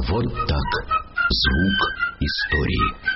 Вот так. Звук истории.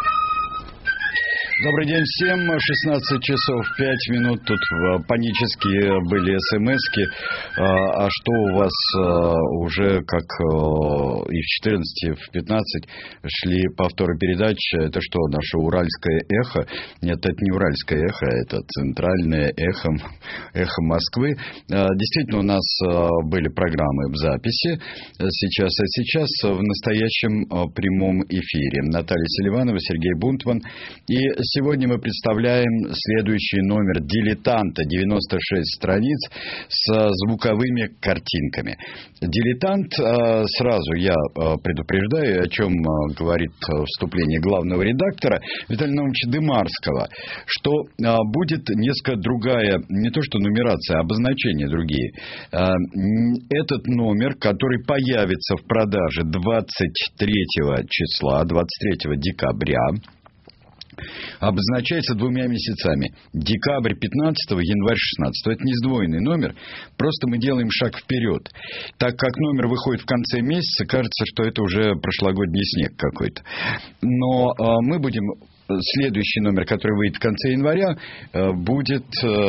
Добрый день всем. 16 часов 5 минут. Тут панические были смс-ки. А что у вас уже как и в 14, и в 15 шли повторы передач? Это что, наше уральское эхо? Нет, это не уральское эхо, это центральное эхо Москвы. Действительно, у нас были программы в записи сейчас, а сейчас в настоящем прямом эфире. Наталья Селиванова, Сергей Бунтман. И сегодня мы представляем следующий номер «Дилетанта», 96 страниц с звуковыми картинками. «Дилетант», сразу я предупреждаю, о чем говорит вступление главного редактора Виталия Наумовича Дымарского, что будет несколько другая, не то что нумерация, а обозначения другие. Этот номер, который появится в продаже 23 числа, 23 декабря, обозначается двумя месяцами. Декабрь 15, январь 16. Это не сдвоенный номер, просто мы делаем шаг вперед. Так как номер выходит в конце месяца, кажется, что это уже прошлогодний снег какой-то. Но мы будем... Следующий номер, который выйдет в конце января, будет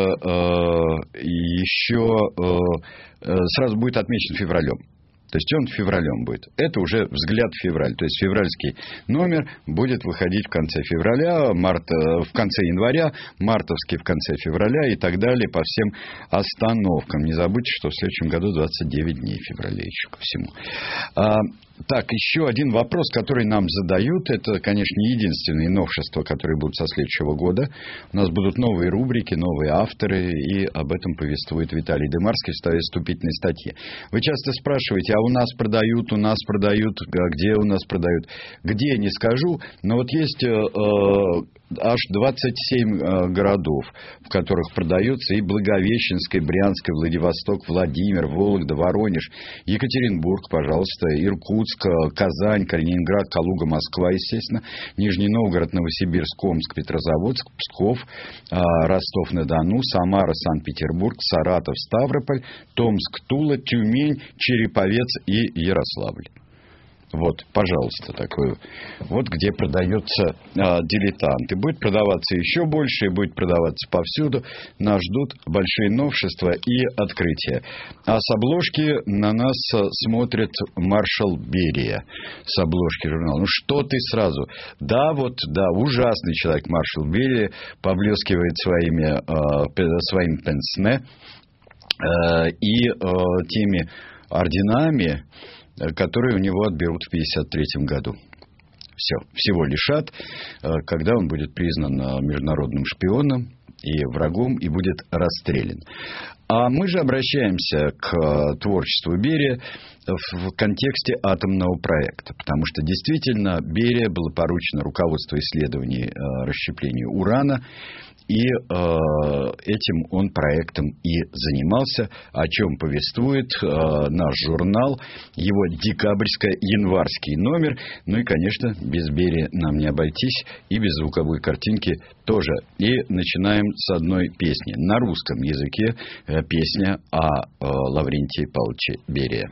сразу будет отмечен февралем. То есть он февралем будет. Это уже взгляд в февраль. То есть февральский номер будет выходить в конце февраля, в конце января, мартовский в конце февраля и так далее по всем остановкам. Не забудьте, что в следующем году 29 дней февраля еще ко всему. Так, еще один вопрос, который нам задают. Это, конечно, не единственные новшества, которые будут со следующего года. У нас будут новые рубрики, новые авторы, и об этом повествует Виталий Дымарский в своей вступительной статье. Вы часто спрашиваете, а у нас продают, а где у нас продают? Где, не скажу, но вот есть аж 27 городов, в которых продается и Благовещенск, и Брянск, и Владивосток, Владимир, Вологда, Воронеж, Екатеринбург, пожалуйста, Иркутск, Казань, Калининград, Калуга, Москва, естественно, Нижний Новгород, Новосибирск, Омск, Петрозаводск, Псков, Ростов-на-Дону, Самара, Санкт-Петербург, Саратов, Ставрополь, Томск, Тула, Тюмень, Череповец и Ярославль. Вот, пожалуйста, такой. Вот где продается «Дилетант». И будет продаваться еще больше, и будет продаваться повсюду. Нас ждут большие новшества и открытия. А с обложки на нас смотрит маршал Берия. С обложки журнала. Ну что ты сразу? Да, ужасный человек маршал Берия. Поблескивает своим пенсне и теми орденами, которые у него отберут в 1953 году. Всего лишат, когда он будет признан международным шпионом и врагом, и будет расстрелян. А мы же обращаемся к творчеству Берия в контексте атомного проекта, потому что действительно Берия было поручено руководство исследований расщепления урана, и этим он проектом и занимался, о чем повествует наш журнал, его декабрьско-январский номер. Ну и, конечно, без Берии нам не обойтись, и без звуковой картинки тоже. И начинаем с одной песни. На русском языке песня о Лаврентии Павловиче Берии.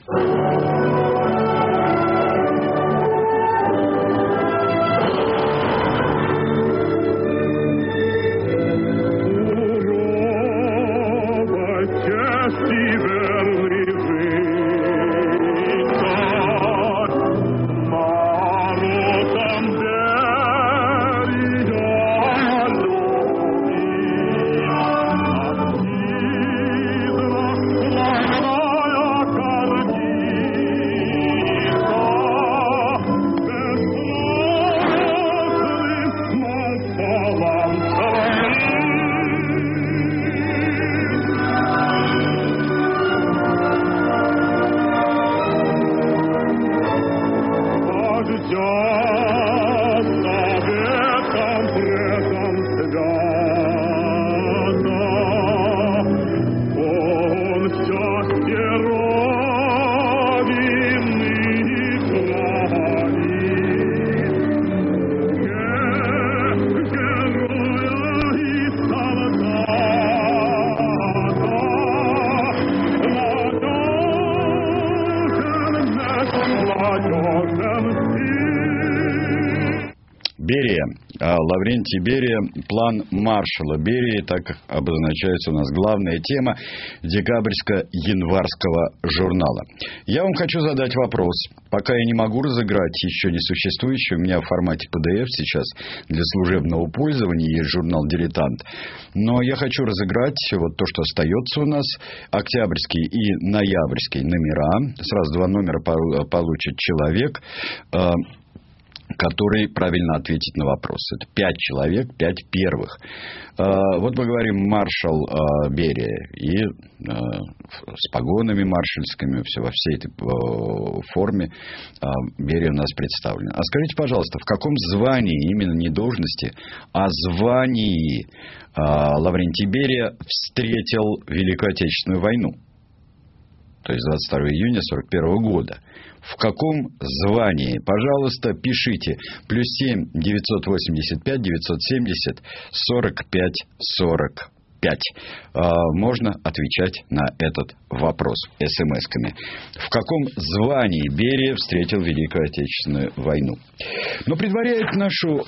Берия. Лаврентий Берия. План маршала Берии. Так обозначается у нас главная тема декабрьско-январского журнала. Я вам хочу задать вопрос. Пока я не могу разыграть еще не существующий. У меня в формате PDF сейчас для служебного пользования есть журнал «Дилетант». Но я хочу разыграть вот то, что остается у нас. Октябрьский и ноябрьский номера. Сразу 2 номера получит человек, который правильно ответит на вопрос. Это 5 человек, 5 первых. Вот мы говорим маршал Берия. И с погонами маршальскими, все во всей этой форме Берия у нас представлен. А скажите, пожалуйста, в каком звании, именно не должности, а звании Лаврентий Берия встретил Великую Отечественную войну? То есть 22 июня 1941 года. В каком звании? Пожалуйста, пишите. +7 985 970 45 45. Можно отвечать на этот вопрос смс-ками. В каком звании Берия встретил Великую Отечественную войну? Но предваряет нашу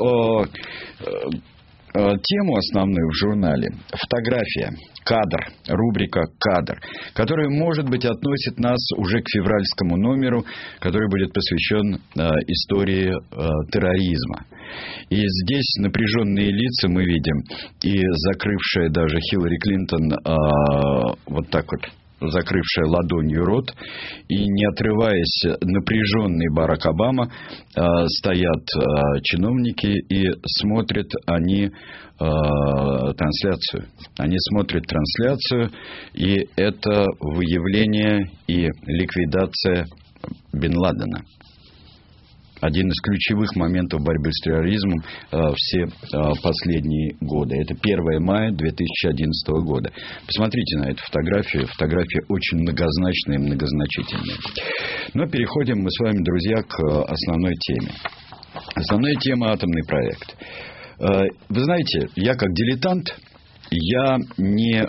тему основную в журнале фотография, кадр, рубрика «Кадр», которая, может быть, относит нас уже к февральскому номеру, который будет посвящен истории терроризма. И здесь напряженные лица мы видим, и закрывшая даже Хиллари Клинтон вот так вот, закрывшая ладонью рот, и, не отрываясь, напряженный Барак Обама, стоят чиновники и смотрят они трансляцию. Они смотрят трансляцию, и это выявление и ликвидация Бен Ладена. Один из ключевых моментов борьбы с терроризмом все последние годы. Это 1 мая 2011 года. Посмотрите на эту фотографию. Фотография очень многозначная и многозначительная. Но переходим мы с вами, друзья, к основной теме. Основная тема – атомный проект. Вы знаете, я как дилетант, я не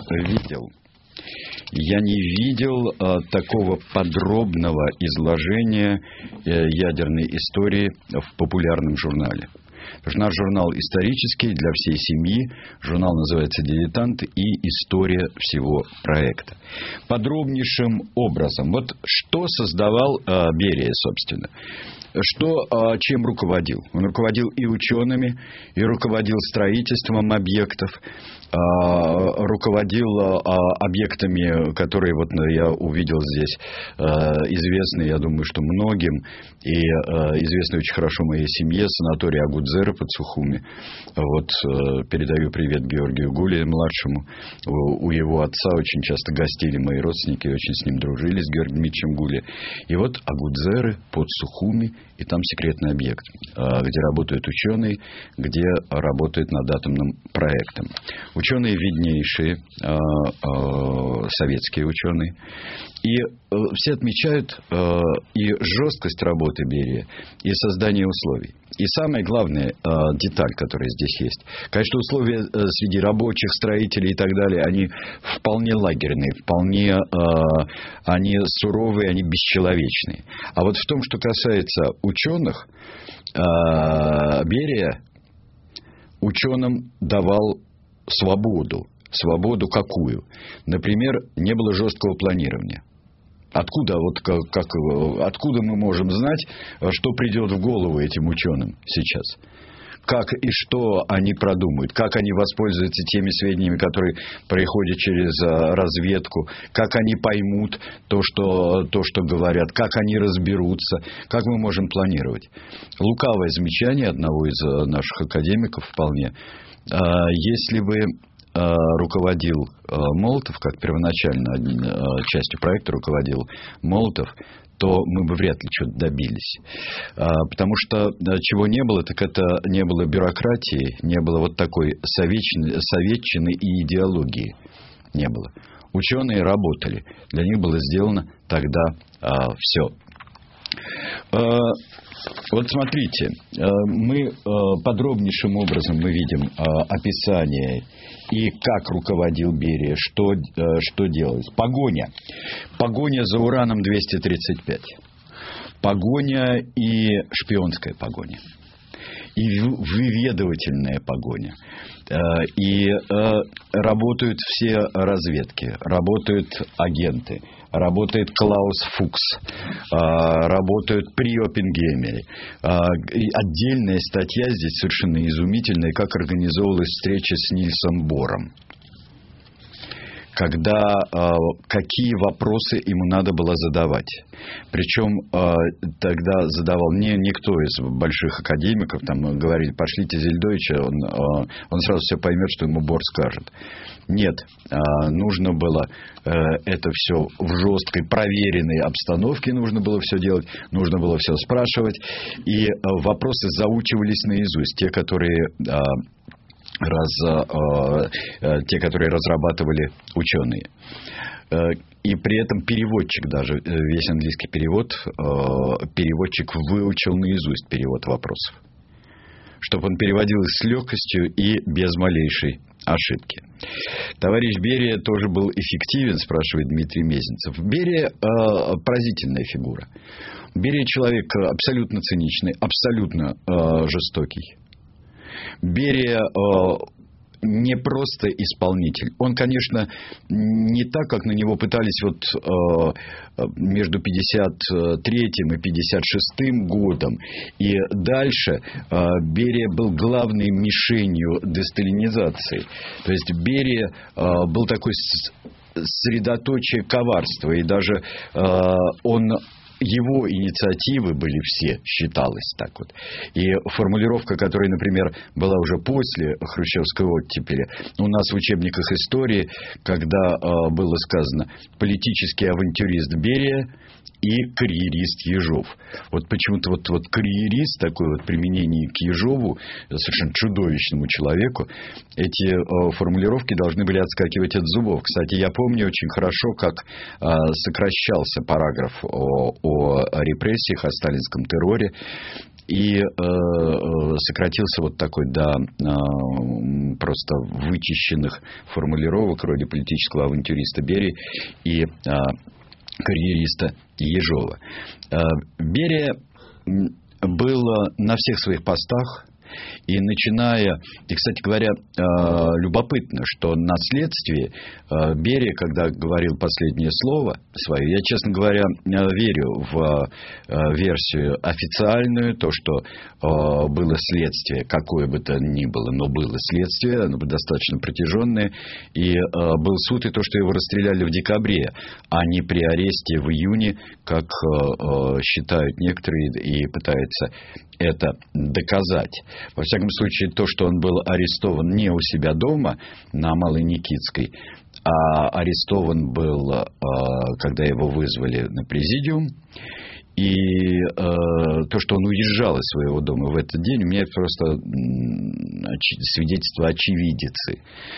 видел такого подробного изложения ядерной истории в популярном журнале. Потому что наш журнал исторический, для всей семьи. Журнал называется «Дилетант» и «История всего проекта». Подробнейшим образом. Вот что создавал Берия, собственно. Чем руководил? Он руководил и учеными, и руководил строительством объектов, руководил объектами, которые вот я увидел здесь, известные, я думаю, что многим, и известный очень хорошо моей семье, санаторий Агудзера под Сухуми. Вот передаю привет Георгию Гуле, младшему. У его отца очень часто гостили мои родственники, очень с ним дружили, с Георгием Дмитриевичем Гуле. И вот Агудзеры под Сухуми, и там секретный объект, где работают ученые, где работают над атомным проектом. Ученые виднейшие, советские ученые. И все отмечают и жесткость работы Берия, и создание условий. И самая главная деталь, которая здесь есть. Конечно, условия среди рабочих, строителей и так далее, они вполне лагерные, вполне они суровые, они бесчеловечные. А вот в том, что касается ученых, Берия ученым давал свободу. Свободу какую? Например, не было жесткого планирования. Откуда мы можем знать, что придет в голову этим ученым сейчас? Как и что они продумают? Как они воспользуются теми сведениями, которые приходят через разведку? Как они поймут то, что говорят? Как они разберутся? Как мы можем планировать? Лукавое замечание одного из наших академиков вполне. Если бы руководил Молотов, как первоначально частью проекта руководил Молотов, то мы бы вряд ли что-то добились. Потому что чего не было, так это не было бюрократии, не было вот такой советчины и идеологии. Не было. Ученые работали. Для них было сделано тогда все. Вот смотрите, мы подробнейшим образом мы видим описание и как руководил Берия, что делалось. Погоня за ураном-235. Погоня и шпионская погоня. и выведывательная погоня. И работают все разведки, работают агенты, работает Клаус Фукс, работают при Оппенгеймере. Отдельная статья здесь совершенно изумительная, как организовывалась встреча с Нильсом Бором. Когда какие вопросы ему надо было задавать. Причем тогда задавал не никто из больших академиков, там говорили, пошлите Зельдойча, он сразу все поймет, что ему Бор скажет. Нет, нужно было это все в жесткой, проверенной обстановке, нужно было все делать, нужно было все спрашивать, и вопросы заучивались наизусть, те, которые разрабатывали ученые. И при этом переводчик, даже весь английский перевод, переводчик выучил наизусть перевод вопросов, чтобы он переводил их с легкостью и без малейшей ошибки. Товарищ Берия тоже был эффективен, спрашивает Дмитрий Мезенцев. Берия поразительная фигура. Берия человек абсолютно циничный, абсолютно жестокий. Берия не просто исполнитель. Он, конечно, не так, как на него пытались между 53-м и 56-м годом. И дальше Берия был главной мишенью десталинизации. То есть Берия был такой средоточие коварства. И даже его инициативы были все, считалось так вот. И формулировка, которая, например, была уже после хрущевской оттепели, у нас в учебниках истории, когда было сказано «политический авантюрист Берия» и карьерист Ежов. Вот почему-то вот карьерист, такое вот применение к Ежову, совершенно чудовищному человеку, эти формулировки должны были отскакивать от зубов. Кстати, я помню очень хорошо, как сокращался параграф о репрессиях, о сталинском терроре. И сократился вот такой до просто вычищенных формулировок вроде политического авантюриста Берии и карьериста Ежова. Берия был на всех своих постах. И начиная... И, кстати говоря, любопытно, что на следствии Берия, когда говорил последнее слово свое, я, честно говоря, верю в версию официальную, то, что было следствие, какое бы то ни было, но было следствие, оно было достаточно протяженное, и был суд, и то, что его расстреляли в декабре, а не при аресте в июне, как считают некоторые и пытаются это доказать. Во всяком случае, то, что он был арестован не у себя дома на Малой Никитской, а арестован был, когда его вызвали на президиум, и то, что он уезжал из своего дома в этот день, у меня просто свидетельство очевидицы.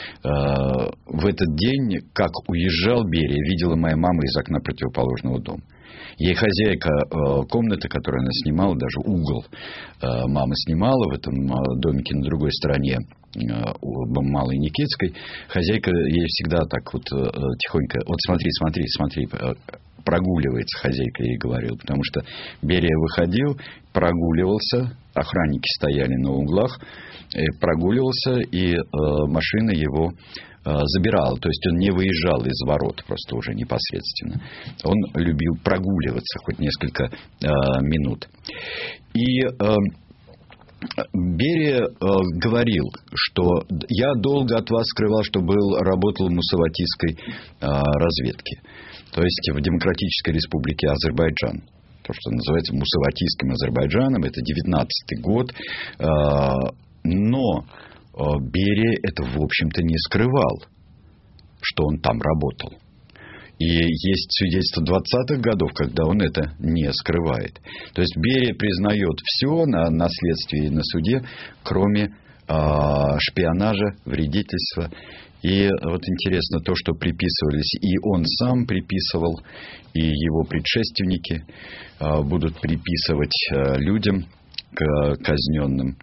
В этот день, как уезжал Берия, видела моя мама из окна противоположного дома. Ей хозяйка комнаты, которую она снимала, даже угол мама снимала в этом домике на другой стороне Малой Никитской. Хозяйка ей всегда так вот тихонько: вот смотри, прогуливается, хозяйка ей говорила, потому что Берия выходил, прогуливался, охранники стояли на углах, прогуливался, и машина его забирала. То есть он не выезжал из ворот просто уже непосредственно. Он любил прогуливаться хоть несколько минут. И Берия говорил, что я долго от вас скрывал, что работал в муссаватистской разведке, то есть в Демократической Республике Азербайджан. То, что называется муссаватистским Азербайджаном, это 19-й год. Но Берия это, в общем-то, не скрывал, что он там работал. И есть свидетельство 20-х годов, когда он это не скрывает. То есть Берия признает все на следствии и на суде, кроме шпионажа, вредительства. И вот интересно то, что приписывались, и он сам приписывал, и его предшественники будут приписывать людям, казненным,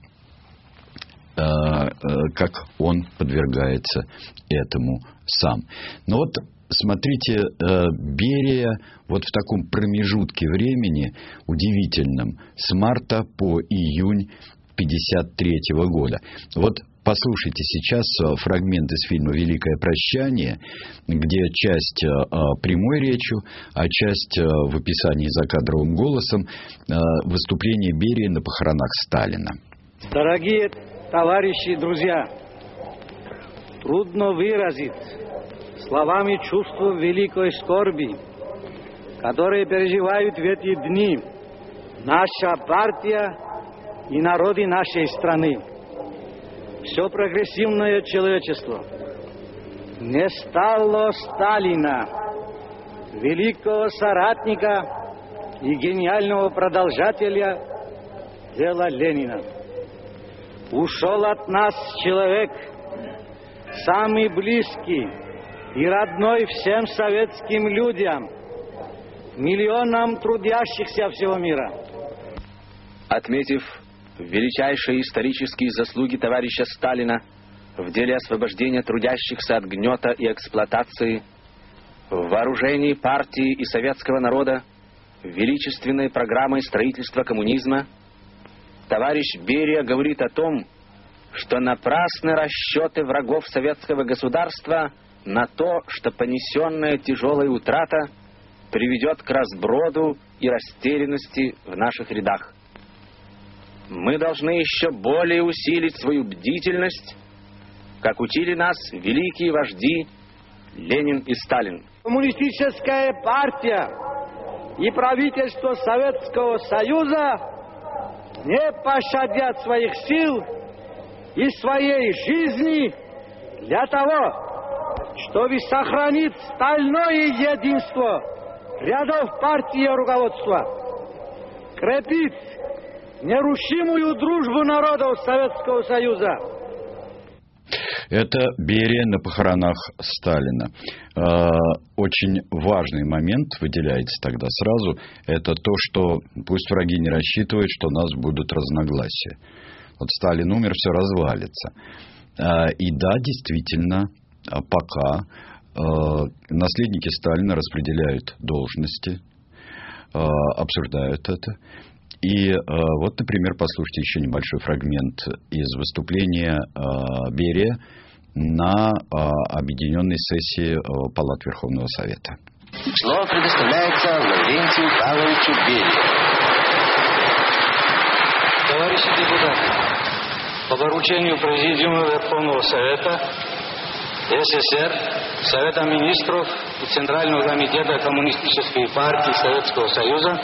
как он подвергается этому сам. Но вот смотрите, Берия вот в таком промежутке времени удивительном, с марта по июнь 1953 года. Вот послушайте сейчас фрагмент из фильма «Великое прощание», где часть прямой речью, а часть в описании закадровым голосом выступление Берии на похоронах Сталина. Дорогие товарищи и друзья, трудно выразить словами чувство великой скорби, которые переживают в эти дни наша партия и народы нашей страны. Все прогрессивное человечество не стало Сталина, великого соратника и гениального продолжателя дела Ленина. Ушел от нас человек, самый близкий и родной всем советским людям, миллионам трудящихся всего мира. Отметив величайшие исторические заслуги товарища Сталина в деле освобождения трудящихся от гнета и эксплуатации, в вооружении партии и советского народа величественной программой строительства коммунизма, товарищ Берия говорит о том, что напрасны расчеты врагов советского государства на то, что понесенная тяжелая утрата приведет к разброду и растерянности в наших рядах. Мы должны еще более усилить свою бдительность, как учили нас великие вожди Ленин и Сталин. Коммунистическая партия и правительство Советского Союза не пощадят своих сил и своей жизни для того, чтобы сохранить стальное единство рядов партии и руководства, крепить нерушимую дружбу народов Советского Союза. Это Берия на похоронах Сталина. Очень важный момент выделяется тогда сразу. Это то, что пусть враги не рассчитывают, что у нас будут разногласия. Вот Сталин умер, все развалится. И да, действительно, пока наследники Сталина распределяют должности, обсуждают это. И вот, например, послушайте еще небольшой фрагмент из выступления Берия на объединенной сессии Палат Верховного Совета. Слово предоставляется Лаврентию Павловичу Берии. Товарищи депутаты, по поручению Президиума Верховного Совета СССР, Совета Министров и Центрального комитета Коммунистической партии Советского Союза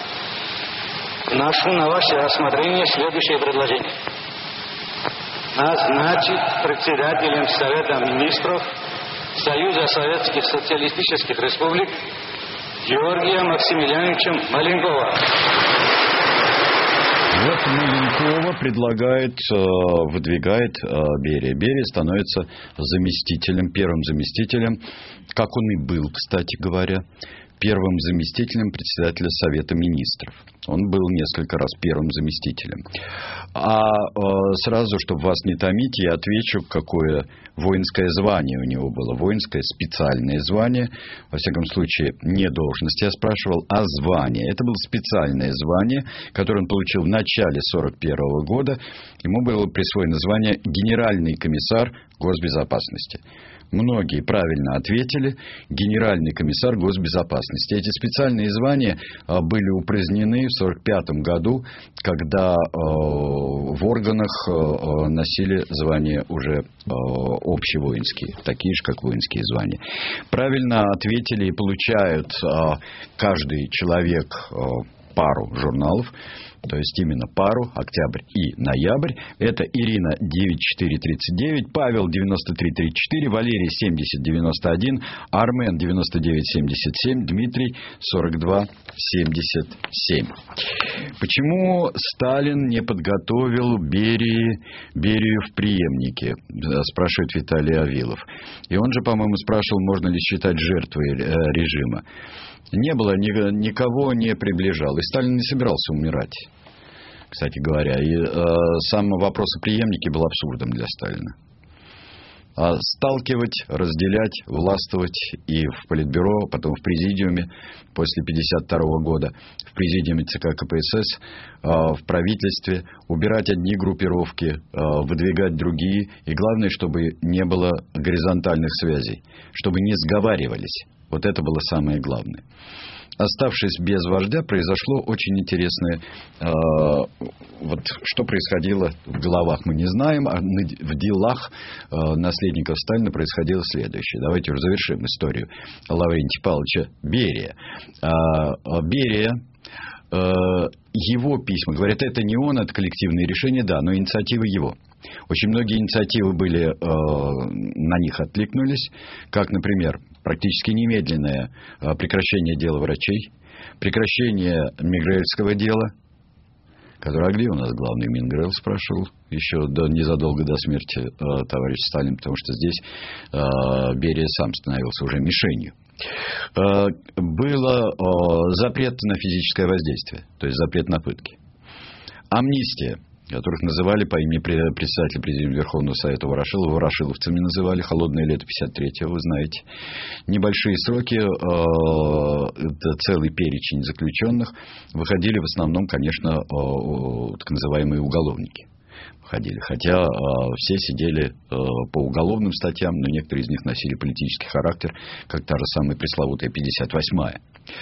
вношу на ваше рассмотрение следующее предложение. Назначить председателем Совета Министров Союза Советских Социалистических Республик Георгия Максимилиановича Маленкова. Вот Маленкова выдвигает Берия. Берия становится заместителем, первым заместителем, как он и был, кстати говоря, первым заместителем председателя Совета Министров. Он был несколько раз первым заместителем. А сразу, чтобы вас не томить, я отвечу, какое воинское звание у него было. Воинское специальное звание. Во всяком случае, не должность я спрашивал, а звание. Это было специальное звание, которое он получил в начале 1941 года. Ему было присвоено звание генеральный комиссар госбезопасности. Многие правильно ответили. Генеральный комиссар госбезопасности. Эти специальные звания были упразднены в 1945 году, когда в органах носили звания уже общевоинские, такие же, как воинские звания. Правильно ответили и получают каждый человек пару журналов, то есть именно пару, октябрь и ноябрь. Это Ирина 9439, Павел 9334, Валерий 7091, Армен 9977, Дмитрий 4277. Почему Сталин не подготовил Берию в преемнике, спрашивает Виталий Авилов. И он же, по-моему, спрашивал, можно ли считать жертвой режима. Не было, никого не приближал. И Сталин не собирался умирать, кстати говоря. И сам вопрос о преемнике был абсурдом для Сталина. сталкивать, разделять, властвовать и в Политбюро, потом в Президиуме после 1952 года, в Президиуме ЦК КПСС, в правительстве, убирать одни группировки, выдвигать другие. И главное, чтобы не было горизонтальных связей, чтобы не сговаривались. Вот это было самое главное. Оставшись без вождя, произошло очень интересное. Вот что происходило в головах, мы не знаем, а в делах наследников Сталина происходило следующее. Давайте уже завершим историю Лаврентия Павловича Берия. Берия, его письма, говорят, это не он, это коллективные решения, да, но инициативы его. Очень многие инициативы были, на них откликнулись, как, например, практически немедленное прекращение дела врачей, прекращение Мигрельского дела, которое, а где у нас главный Мингрелл, спрашивал, еще незадолго до смерти товарища Сталина, потому что здесь Берия сам становился уже мишенью. Было запрет на физическое воздействие, то есть запрет на пытки. Амнистия, которых называли по имени председателя Президиума Верховного Совета Ворошилова, ворошиловцами называли, холодное лето 53-го, вы знаете. Небольшие сроки, целый перечень заключенных, выходили в основном, конечно, так называемые уголовники. Выходили. Хотя все сидели по уголовным статьям, но некоторые из них носили политический характер, как та же самая пресловутая 58-я.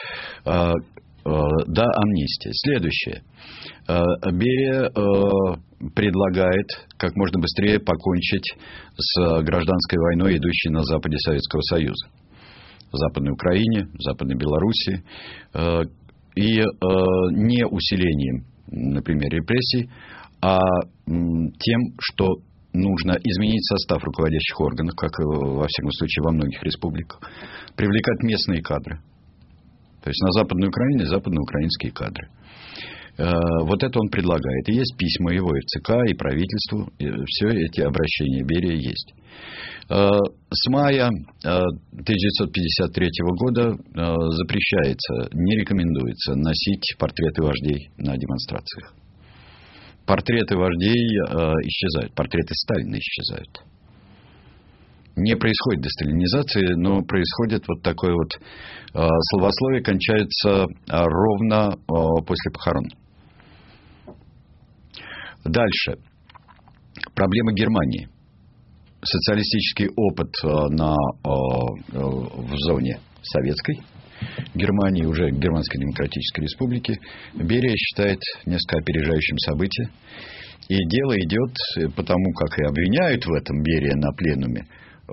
Да, амнистия. Следующее. Берия предлагает как можно быстрее покончить с гражданской войной, идущей на западе Советского Союза. В Западной Украине, в Западной Белоруссии. И не усилением, например, репрессий, а тем, что нужно изменить состав руководящих органов, как, во всяком случае, во многих республиках. Привлекать местные кадры. То есть на Западной Украине западноукраинские кадры. Вот это он предлагает. И есть письма его и в ЦК, и правительству. И все эти обращения Берия есть. С мая 1953 года запрещается, не рекомендуется носить портреты вождей на демонстрациях. Портреты вождей исчезают. Портреты Сталина исчезают. Не происходит десталинизации, но происходит вот такое вот словословие, кончается ровно после похорон. Дальше. Проблема Германии. Социалистический опыт в зоне советской Германии, уже Германской Демократической Республики, Берия считает несколько опережающим события. И дело идет, потому как и обвиняют в этом Берия на пленуме,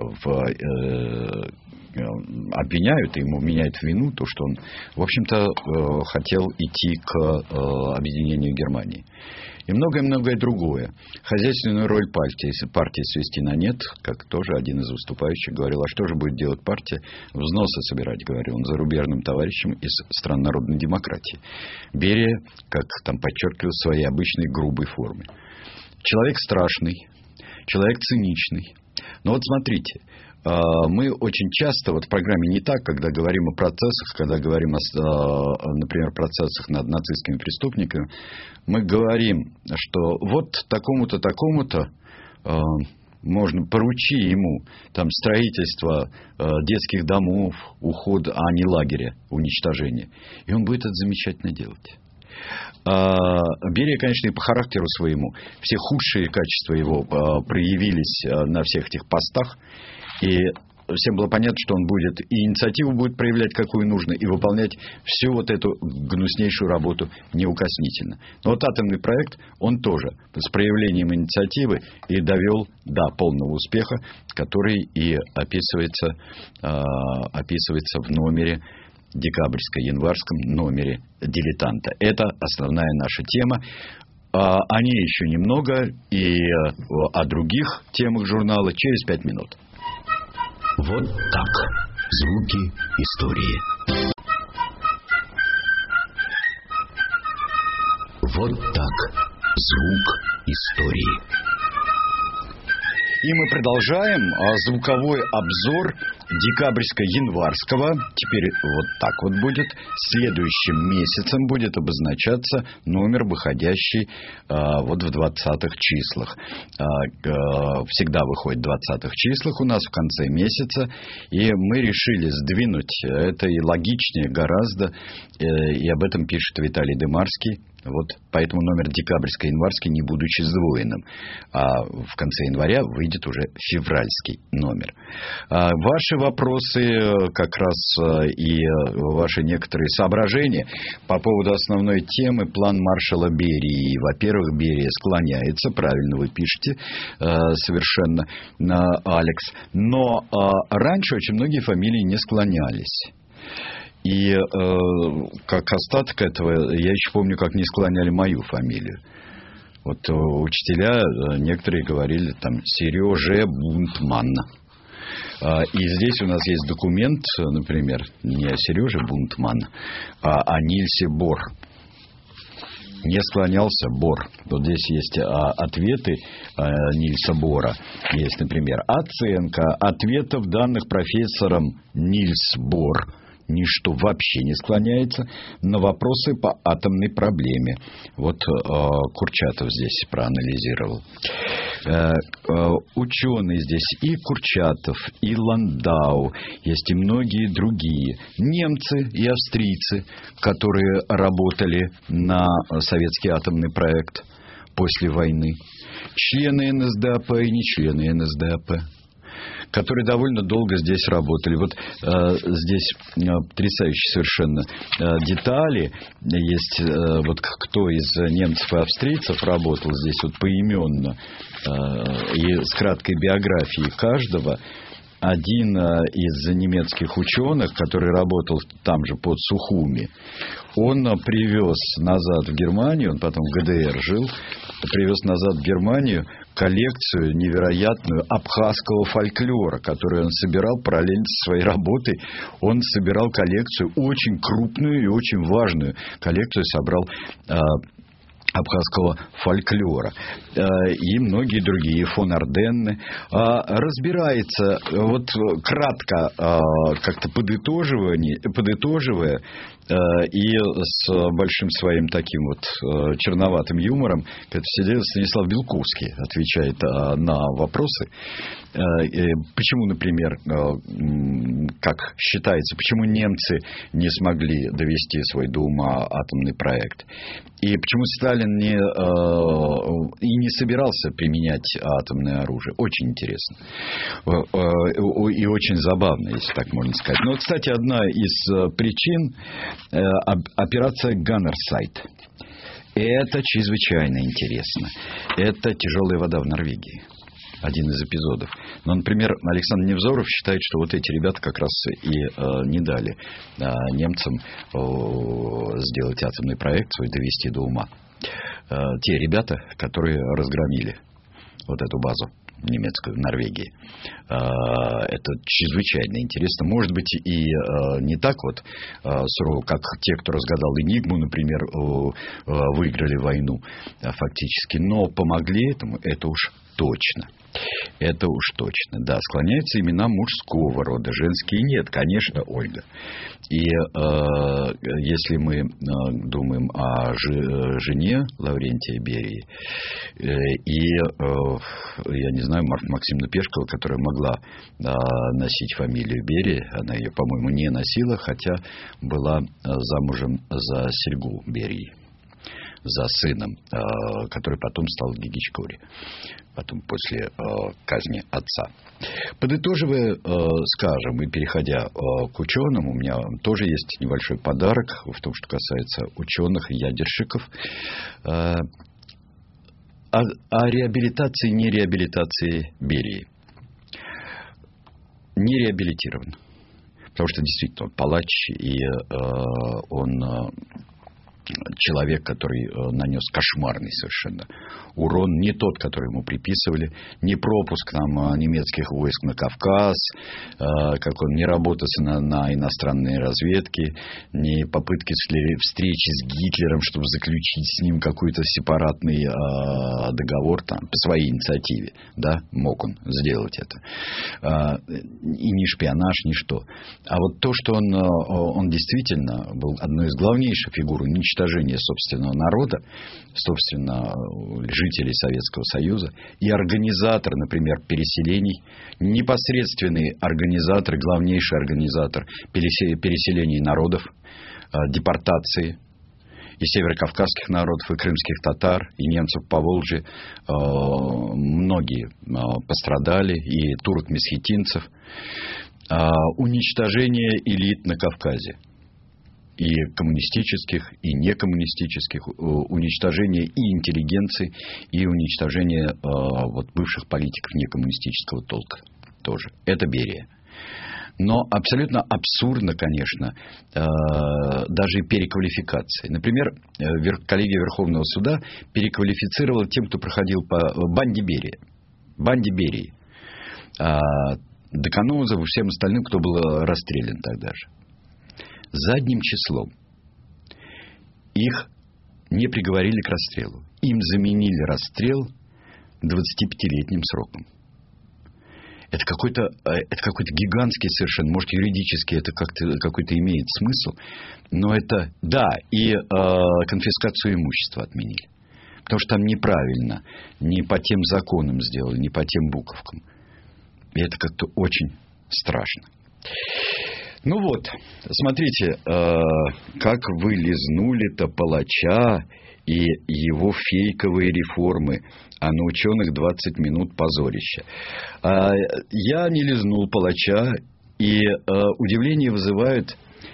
обвиняют, ему меняют в вину то, что он, в общем-то, хотел идти к объединению Германии. И многое-многое другое. Хозяйственную роль партии свести на нет, как тоже один из выступающих говорил, а что же будет делать партия? Взносы собирать, говорил он, зарубежным товарищам из стран народной демократии. Берия, как там подчеркивал, в своей обычной грубой форме. Человек страшный, человек циничный. Но вот смотрите, мы очень часто, вот в программе «Не так», когда говорим о процессах, когда говорим о, например, процессах над нацистскими преступниками, мы говорим, что вот такому-то, такому-то можно поручи ему там строительство детских домов, уход, а не лагеря, уничтожения. И он будет это замечательно делать. Берия, конечно, и по характеру своему. Все худшие качества его проявились на всех этих постах. И всем было понятно, что он будет и инициативу будет проявлять, какую нужно, и выполнять всю вот эту гнуснейшую работу неукоснительно. Но вот атомный проект, он тоже с проявлением инициативы и довел до полного успеха, который и описывается в номере декабрьско-январском номере «Дилетанта». Это основная наша тема. О ней еще немного, и о других темах журнала через 5 минут. Вот так. Звуки истории. Вот так. Звук истории. И мы продолжаем звуковой обзор декабрьско-январского, теперь вот так вот будет, следующим месяцем будет обозначаться номер, выходящий вот в 20-х числах. Всегда выходит в 20-х числах у нас в конце месяца, и мы решили сдвинуть, это и логичнее гораздо, и об этом пишет Виталий Дымарский. Вот поэтому номер декабрьско-январский, не будучи сдвоенным, а в конце января выйдет уже февральский номер. Ваши вопросы, как раз и ваши некоторые соображения по поводу основной темы план маршала Берии. Во-первых, Берия склоняется, правильно вы пишете, совершенно, Алекс, но раньше очень многие фамилии не склонялись. И как остаток этого, я еще помню, как не склоняли мою фамилию. Вот учителя некоторые говорили там Сережа Бунтман. И здесь у нас есть документ, например, не о Сереже Бунтман, а о Нильсе Бор. Не склонялся Бор. Вот здесь есть ответы Нильса Бора. Есть, например, оценка ответов, данных профессором Нильс Бор. Ничто вообще не склоняется на вопросы по атомной проблеме. Вот Курчатов здесь проанализировал. Ученые здесь и Курчатов, и Ландау, есть и многие другие. Немцы и австрийцы, которые работали на советский атомный проект после войны. Члены НСДАП и не члены НСДАП, которые довольно долго здесь работали. Вот здесь потрясающие совершенно детали. Есть вот кто из немцев и австрийцев работал здесь вот поименно и с краткой биографией каждого. Один из немецких ученых, который работал там же под Сухуми, он привез назад в Германию, он потом в ГДР жил, привез назад в Германию коллекцию невероятную абхазского фольклора, которую он собирал параллельно со своей работой. Он собирал коллекцию, очень крупную и очень важную коллекцию собрал абхазского фольклора. И многие другие, фон Арденны. Разбирается, вот кратко, как-то подытоживая, и с большим своим таким вот черноватым юмором, как сидел Станислав Белковский, отвечает на вопросы. Почему, например, как считается, почему немцы не смогли довести свой до ума атомный проект? И почему Сталин не собирался применять атомное оружие? Очень интересно. И очень забавно, если так можно сказать. Но, кстати, одна из причин – операция «Ганнерсайт». Это чрезвычайно интересно. Это тяжелая вода в Норвегии. Один из эпизодов. Но, например, Александр Невзоров считает, что вот эти ребята как раз и не дали немцам сделать атомный проект свой, довести до ума. Те ребята, которые разгромили вот эту базу немецкую в Норвегии. Это чрезвычайно интересно. Может быть, и не так вот сурово, как те, кто разгадал Энигму, например, выиграли войну фактически, но помогли этому, это уж точно. Это уж точно. Да, склоняются имена мужского рода, женские нет, конечно, Ольга. И если мы думаем о жене Лаврентия Берии, и, я не знаю, Марфа Максимовна Пешкова, которая могла носить фамилию Берия, она ее, по-моему, не носила, хотя была замужем за Серьгу Берии, за сыном, который потом стал Гигичкори, потом после казни отца. Подытоживая, скажем, и переходя к ученым, у меня тоже есть небольшой подарок в том, что касается ученых и ядерщиков. О реабилитации, не реабилитации Берии. Не реабилитирован. Потому что действительно он палач, и он человек, который нанес кошмарный совершенно урон, не тот, который ему приписывали, не пропуск там немецких войск на Кавказ, как он, не работа на иностранной разведке, не попытки встречи с Гитлером, чтобы заключить с ним какой-то сепаратный договор там, по своей инициативе, да, мог он сделать это. И ни шпионаж, ни что. А вот то, что он действительно был одной из главнейших фигур уничтожения собственного народа, собственно, жителей Советского Союза, и организатор, например, переселений, непосредственный организатор, главнейший организатор переселений народов, депортации и северокавказских народов, и крымских татар, и немцев по Волжье. Многие пострадали, и турок-месхетинцев. Уничтожение элит на Кавказе. И коммунистических, и некоммунистических, уничтожение и интеллигенции, и уничтожение бывших политиков некоммунистического толка тоже. Это Берия. Но абсолютно абсурдно, конечно, даже переквалификация. Например, коллегия Верховного суда переквалифицировала тем, кто проходил по банде Берии. Деканозову, всем остальным, кто был расстрелян тогда же. Задним числом. Их не приговорили к расстрелу. Им заменили расстрел 25-летним сроком. Это какой-то гигантский совершенно, может, юридически это какой-то имеет смысл, но это, да, и конфискацию имущества отменили. Потому что там неправильно, не по тем законам сделали, не по тем буковкам. И это как-то очень страшно. Ну вот, смотрите, как вы лизнули-то палача и его фейковые реформы, а на ученых 20 минут позорища. Я не лизнул палача, и удивление вызывают,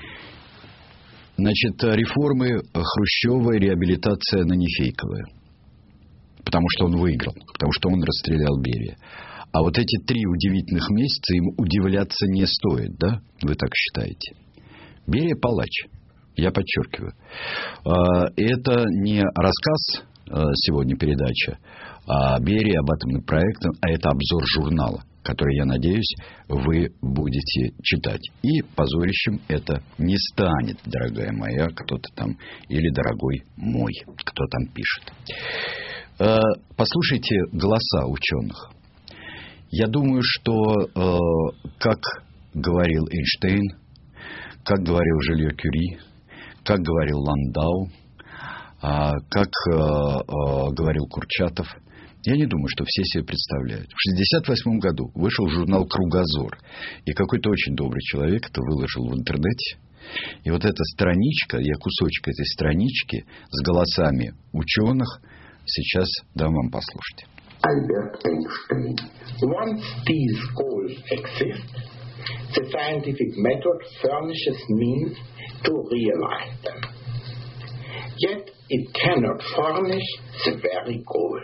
значит, реформы Хрущева и реабилитация, она не фейковая. Потому что он выиграл, потому что он расстрелял Берия. А вот эти 3 удивительных месяца им удивляться не стоит, да? Вы так считаете? Берия палач, я подчеркиваю. Это не рассказ сегодня передача о Берии, об атомном проекте, а это обзор журнала, который, я надеюсь, вы будете читать. И позорищем это не станет, дорогая моя, кто-то там, или дорогой мой, кто там пишет. Послушайте голоса ученых. Я думаю, что, как говорил Эйнштейн, как говорил Жилье Кюри, как говорил Ландау, как говорил Курчатов, я не думаю, что все себе представляют. В 1968 году вышел журнал «Кругозор», и какой-то очень добрый человек это выложил в интернете. И вот эта страничка, я кусочек этой странички с голосами ученых сейчас дам вам послушать. Альберт Эйнштейн. Once these goals exist, the scientific method furnishes means to realize them. Yet it cannot furnish the very goal.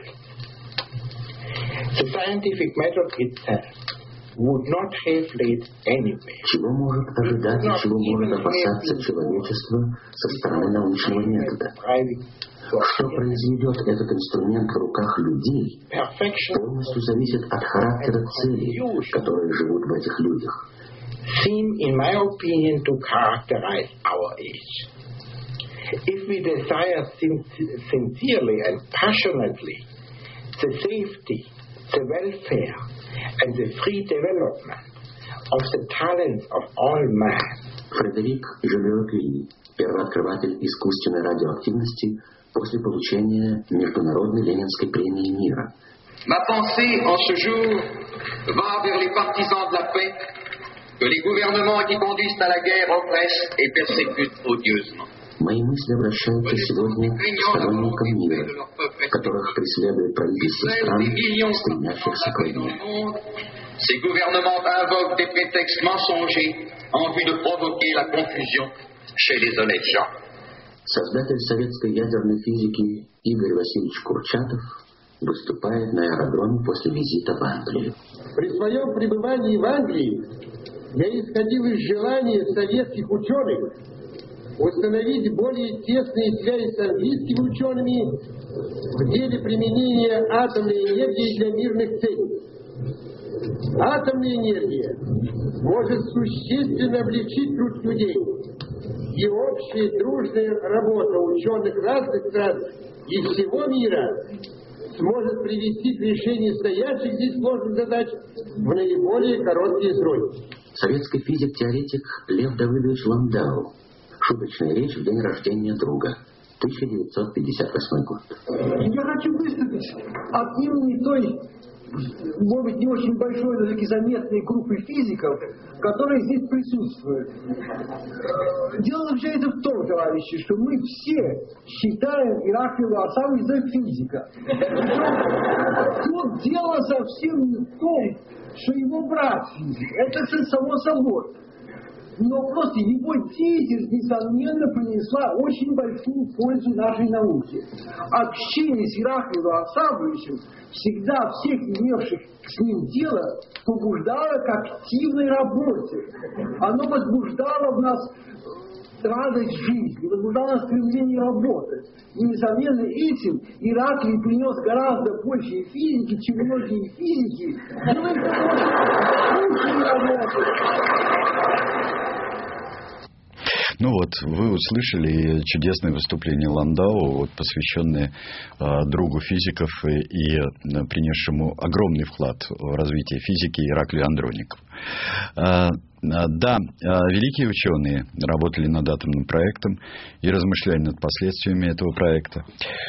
The scientific method itself would not have led anywhere. Чего может ожидать и чего может опасаться человечество со стороны научного метода? Что произведет этот инструмент в руках людей, полностью зависит от характера целей, которые живут в этих людях. Seem, in my opinion, to characterize our age. If we desire sincerely and passionately the safety, the welfare, and the free development of the talents of all man. Фредерик Жилье Кюри, первооткрыватель искусственной радиоактивности после получения Международной Ленинской премии мира. Ma pensée en ce jour va vers les partisans de la paix que les gouvernements qui conduisent à la guerre oppressent et persécutent odieusement. Мои мысли обращаются сегодня к сторонникам мира, которых преследует правительство стран, стремящихся к войне. Ces gouvernements invoquent des prétextes mensongers en vue de provoquer la confusion chez les honnêtes gens. Создатель советской ядерной физики Игорь Васильевич Курчатов выступает на аэродроме после визита в Англию. При своем пребывании в Англии я исходил из желания советских ученых установить более тесные связи с английскими учеными в деле применения атомной энергии для мирных целей. Атомная энергия может существенно облегчить труд людей, и общая дружная работа ученых разных стран и всего мира сможет привести к решению стоящих здесь сложных задач в наиболее короткие сроки. Советский физик-теоретик Лев Давыдович Ландау. Шуточная речь в день рождения друга. 1958 год. Я хочу выступить от имени той, может быть, не очень большой, но таки заметной группы физиков, которые здесь присутствуют. Дело заключается в том, товарищи, что мы все считаем Ираклия Асавовича за физика. Тут дело совсем не в том, что его брат физик. Это само собой. Но просто его деятельность, несомненно, принесла очень большую пользу нашей науке. Общение с Ираклием Асавовичем всегда всех имевших с ним дело побуждало к активной работе. Оно возбуждало в нас радость жизни, возбуждало нас стремление работать. И, несомненно, этим Ираклий принес гораздо больше физики, чем многие физики. Ну вот, вы услышали чудесное выступление Ландау, вот, посвященное другу физиков и принесшему огромный вклад в развитие физики Ираклию Андроникову. Да, великие ученые работали над атомным проектом и размышляли над последствиями этого проекта.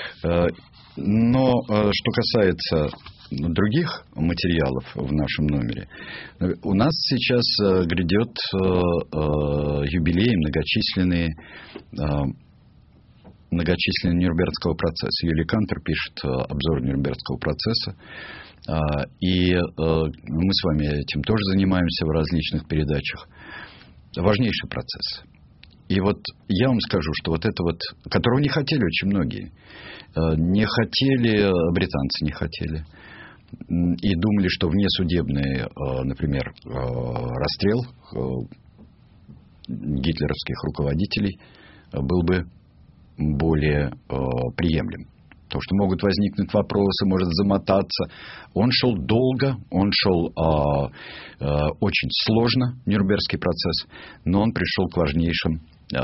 Но что касается других материалов в нашем номере, у нас сейчас грядет юбилей многочисленные Нюрнбергского процесса. Юлий Кантор пишет обзор Нюрнбергского процесса. И мы с вами этим тоже занимаемся в различных передачах. Важнейший процесс. И вот я вам скажу, что вот это вот, которого не хотели очень многие. Не хотели, британцы не хотели. И думали, что внесудебный, например, расстрел гитлеровских руководителей был бы более приемлем. Потому что могут возникнуть вопросы, может замотаться. Он шел долго, он шел очень сложно, Нюрнбергский процесс, но он пришел к важнейшим,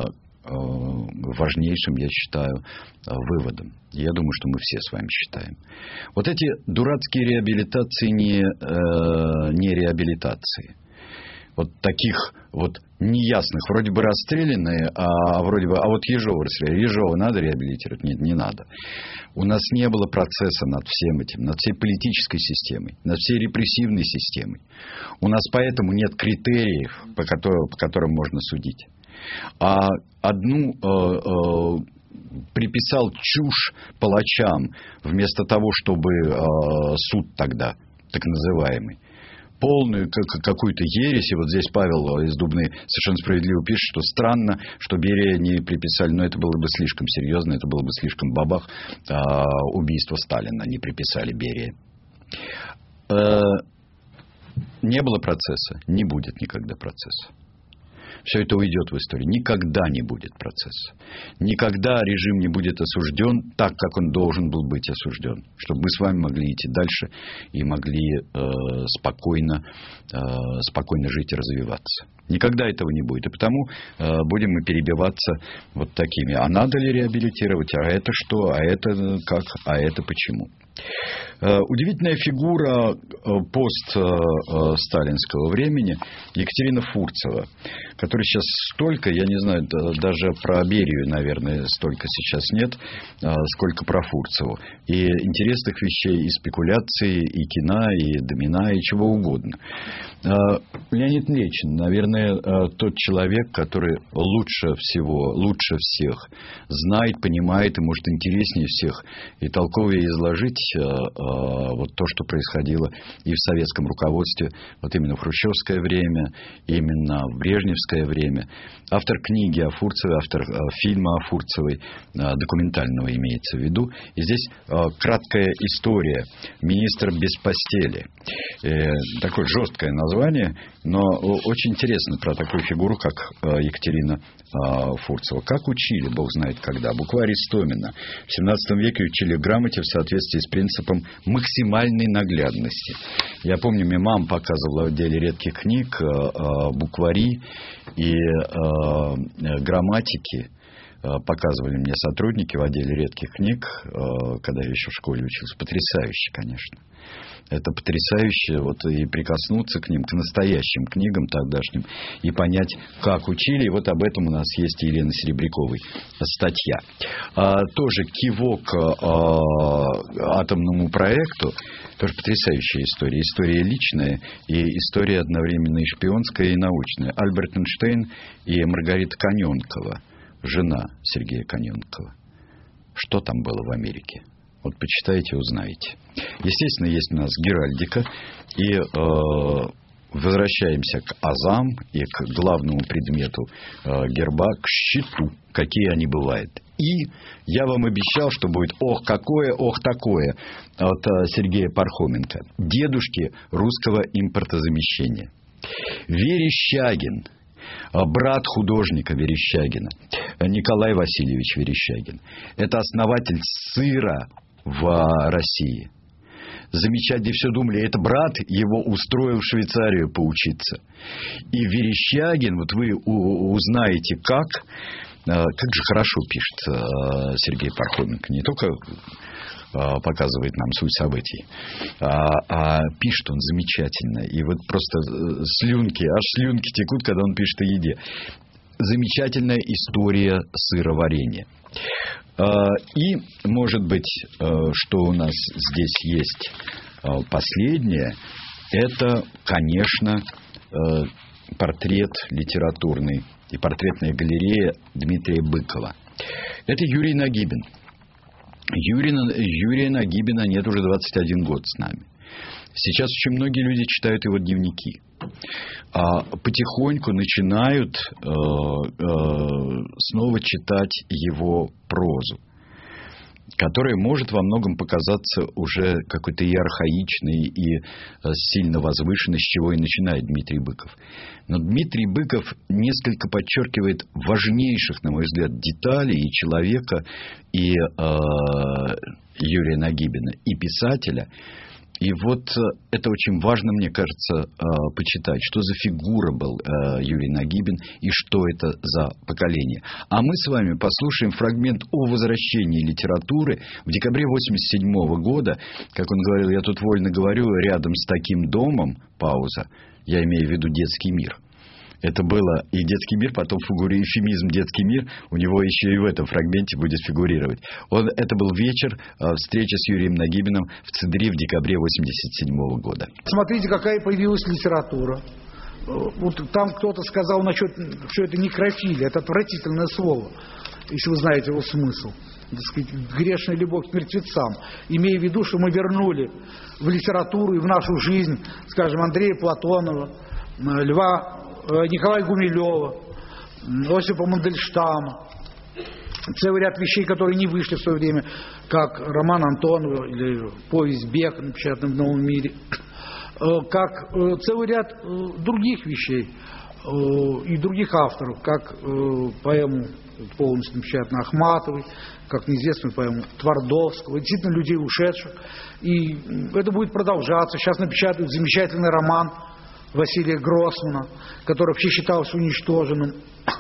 я считаю, выводам. Я думаю, что мы все с вами считаем. Вот эти дурацкие реабилитации не реабилитации. Вот таких вот неясных, вроде бы расстрелянные, а вот Ежова расстреляли. Ежова надо реабилитировать? Нет, не надо. У нас не было процесса над всем этим, над всей политической системой, над всей репрессивной системой. У нас поэтому нет критериев, по которым можно судить. А одну приписал чушь палачам, вместо того, чтобы суд тогда, так называемый, полную какую-то ересь. И вот здесь Павел из Дубны совершенно справедливо пишет, что странно, что Берия не приписали, но это было бы слишком серьезно, это было бы слишком бабах. Убийство Сталина не приписали Берии. Не было процесса, не будет никогда процесса. Все это уйдет в историю. Никогда не будет процесса. Никогда режим не будет осужден так, как он должен был быть осужден. Чтобы мы с вами могли идти дальше и могли спокойно жить и развиваться. Никогда этого не будет. И потому будем мы перебиваться вот такими. А надо ли реабилитировать? А это что? А это как? А это почему? Удивительная фигура постсталинского времени Екатерина Фурцева, которой сейчас столько, я не знаю, даже про Берию, наверное, столько сейчас нет, сколько про Фурцеву. И интересных вещей, и спекуляций, и кино, и домина, и чего угодно. Леонид Млечин, наверное, тот человек, который лучше всех знает, понимает и может интереснее всех и толковее изложить вот то, что происходило и в советском руководстве, вот именно в хрущевское время, именно в брежневское время. Автор книги о Фурцевой, автор фильма о Фурцевой, документального имеется в виду. И здесь краткая история. «Министр без постели». Такое жесткое название, но очень интересно про такую фигуру, как Екатерина Фурцева. Как учили, бог знает когда. Букварь Истомина. В 17 веке учили грамоте в соответствии с принципом максимальной наглядности. Я помню, мне мама показывала в отделе редких книг буквари и грамматики. Показывали мне сотрудники в отделе редких книг, когда я еще в школе учился. Потрясающе, конечно. Это потрясающе, вот и прикоснуться к ним, к настоящим книгам тогдашним, и понять, как учили. И вот об этом у нас есть Елены Серебряковой статья. Тоже кивок атомному проекту. Тоже потрясающая история. История личная и история одновременно и шпионская, и научная. Альберт Эйнштейн и Маргарита Каненкова, жена Сергея Каненкова. Что там было в Америке? Вот почитайте, узнаете. Естественно, есть у нас геральдика. И возвращаемся к азам и к главному предмету герба, к щиту. Какие они бывают. И я вам обещал, что будет ох какое, ох такое от Сергея Пархоменко. Дедушки русского импортозамещения. Верещагин. Брат художника Верещагина, Николай Васильевич Верещагин. Это основатель сыра в России. Замечательно, все думали, это брат его устроил в Швейцарию поучиться. И Верещагин, вот вы узнаете как же хорошо пишет Сергей Пархоменко. Не только показывает нам суть событий, а пишет он замечательно. И вот просто слюнки текут, когда он пишет о еде. Замечательная история сыроварения. И, может быть, что у нас здесь есть последнее, это, конечно, портрет литературный и портретная галерея Дмитрия Быкова. Это Юрий Нагибин. Юрия Нагибина нет уже 21 год с нами. Сейчас очень многие люди читают его дневники. Потихоньку начинают снова читать его прозу, которая может во многом показаться уже какой-то и архаичной, и сильно возвышенной, с чего и начинает Дмитрий Быков. Но Дмитрий Быков несколько подчеркивает важнейших, на мой взгляд, деталей и человека, и Юрия Нагибина, и писателя. И вот это очень важно, мне кажется, почитать, что за фигура был Юрий Нагибин и что это за поколение. А мы с вами послушаем фрагмент о возвращении литературы в декабре 1987 года. Как он говорил, я тут вольно говорю, рядом с таким домом, пауза, я имею в виду детский мир. Это было и детский мир, потом эвфемизм детский мир, у него еще и в этом фрагменте будет фигурировать. Это был вечер встречи с Юрием Нагибиным в ЦДРИ в декабре 1987 года. Смотрите, какая появилась литература. Вот там кто-то сказал насчет, что это некрофилия, это отвратительное слово, если вы знаете его смысл. Так сказать, грешная любовь к мертвецам, имея в виду, что мы вернули в литературу и в нашу жизнь, скажем, Андрея Платонова, Николая Гумилева, Осипа Мандельштама, целый ряд вещей, которые не вышли в свое время, как роман Антонова или повесть Бека, напечатанная в «Новом мире», как целый ряд других вещей и других авторов, как поэму полностью напечатанную Ахматовой, как неизвестную поэму Твардовского, действительно людей ушедших. И это будет продолжаться. Сейчас напечатают замечательный роман Василия Гроссмана, который вообще считался уничтоженным,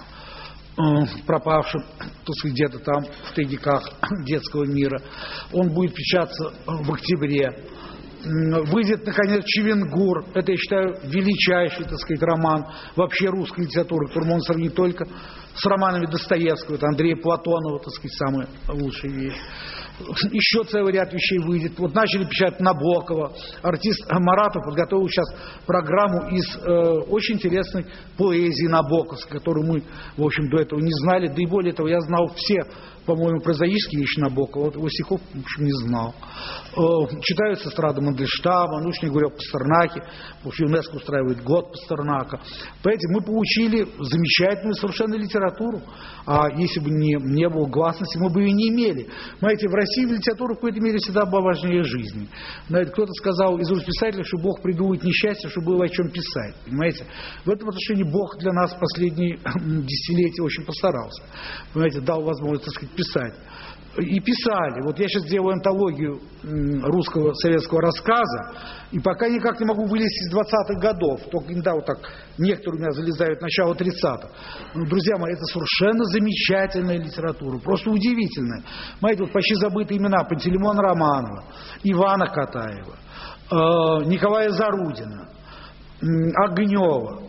пропавшим, так сказать, где-то там в тайниках детского мира. Он будет печататься в октябре. Выйдет, наконец, Чевенгур. Это, я считаю, величайший, так сказать, роман вообще русской литературы, который можно сравнить только с романами Достоевского. Это Андрея Платонова, так сказать, самая лучшая вещь. еще целый ряд вещей выйдет. Вот начали печатать Набокова. Артист Маратов подготовил сейчас программу из очень интересной поэзии набоковской, которую мы, в общем, до этого не знали. Да и более того, я знал все, по-моему, прозаические вещи Набокова. Вот его стихов, в общем, не знал. Читают с эстрады Мандельштама, ну уж не говоря о Пастернаке, потому что ЮНЕСКО устраивает год Пастернака. Понимаете, мы получили замечательную совершенно литературу. А если бы не было гласности, мы бы ее не имели. Понимаете, в России литература в какой-то мере всегда была важнее жизни. Знаете, кто-то сказал из писателей, что Бог придумывает несчастье, чтобы было о чем писать. Понимаете? В этом отношении Бог для нас в последние десятилетия очень постарался. Понимаете, дал возможность, так сказать, писать. И писали. Вот я сейчас делаю антологию русского советского рассказа, и пока никак не могу вылезти из 20-х годов. Только иногда вот так некоторые у меня залезают в начало 30-х. Ну, друзья мои, это совершенно замечательная литература, просто удивительная. Знаете, вот почти забытые имена Пантелеймона Романова, Ивана Катаева, Николая Зарудина, Огнева,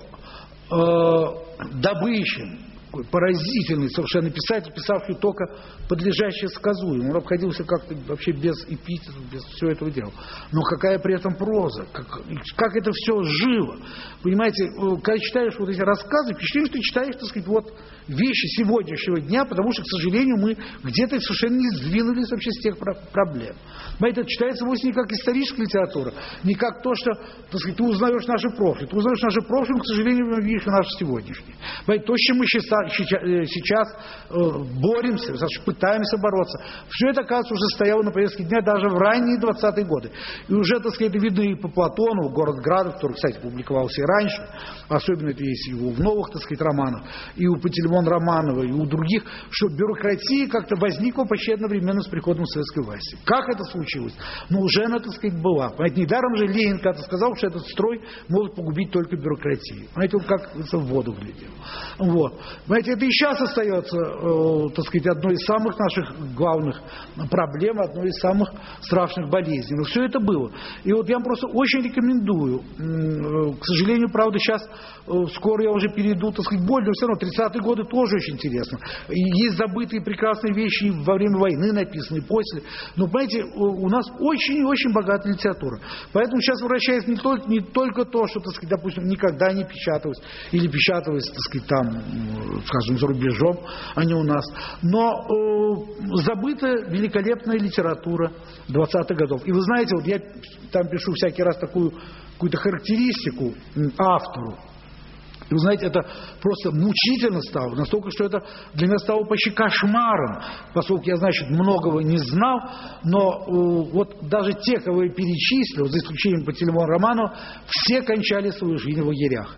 Добыщин. Поразительный совершенно писатель, писавший только подлежащее сказуемому. Он обходился как-то вообще без эпитетов, без всего этого дела. Но какая при этом проза, как это все живо. Понимаете, когда читаешь вот эти рассказы, впечатление, что ты читаешь, так сказать, вот вещи сегодняшнего дня, потому что, к сожалению, мы где-то совершенно не сдвинулись вообще с тех проблем. Понимаете, это читается вовсе не как историческая литература, не как то, что, так сказать, ты узнаешь наше прошлое. Ты узнаешь наше прошлое, но, к сожалению, видишь наше сегодняшнее. Понимаете, то, с чем мы сейчас боремся, пытаемся бороться, все это, оказывается, уже стояло на повестке дня даже в ранние 20-е годы. И уже, так сказать, это видно и по Платону, «Город Градов», который, кстати, публиковался и раньше, особенно это есть и в новых, так сказать, романах, и у Пантелеймона Романова, и у других, что бюрократия как-то возникла почти одновременно с приходом советской власти. Как это случилось? Ну, уже она, так сказать, была. Понимаете, недаром же Ленин когда-то сказал, что этот строй может погубить только бюрократию. Понимаете, он как в воду глядел. Вот. Понимаете, это и сейчас остается, так сказать, одной из самых наших главных проблем, одной из самых страшных болезней. Но все это было. И вот я вам просто очень рекомендую, к сожалению, правда, сейчас скоро я уже перейду, так сказать, более, но все равно 30-е годы тоже очень интересно. И есть забытые прекрасные вещи во время войны написанные, после. Но, понимаете, у нас очень и очень богатая литература. Поэтому сейчас вращается не только то, что, так сказать, допустим, никогда не печаталось, или печаталось, так сказать, там, скажем, за рубежом, а не у нас. Но забыта великолепная литература 20-х годов. И вы знаете, вот я там пишу всякий раз такую какую-то характеристику автору. И вы знаете, это просто мучительно стало, настолько, что это для меня стало почти кошмаром, поскольку я, значит, многого не знал, но вот даже те, кого я перечислил, за исключением Пантелеймона Романова, все кончали свою жизнь в лагерях.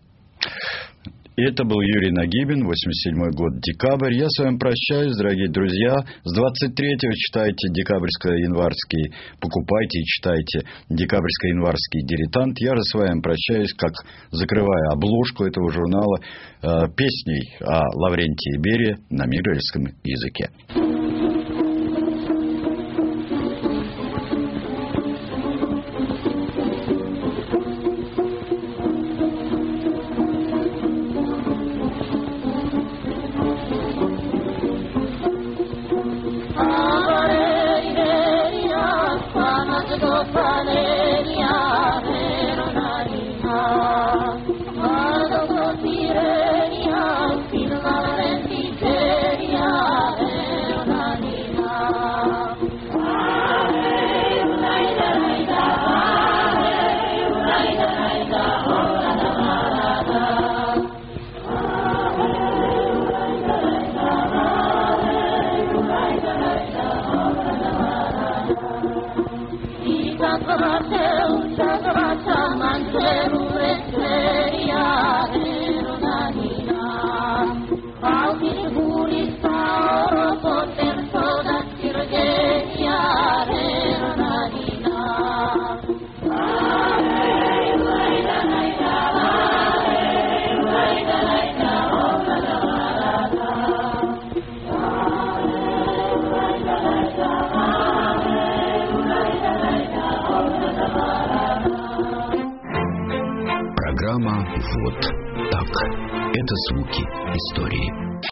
Это был Юрий Нагибин, 87-й год, декабрь. Я с вами прощаюсь, дорогие друзья. С 23-го читайте декабрьско-январский, покупайте и читайте декабрьско-январский «Дилетант». Я же с вами прощаюсь, как закрывая обложку этого журнала, песней о Лаврентии Берии на мирельском языке. Программа «Вот так». Это звуки истории.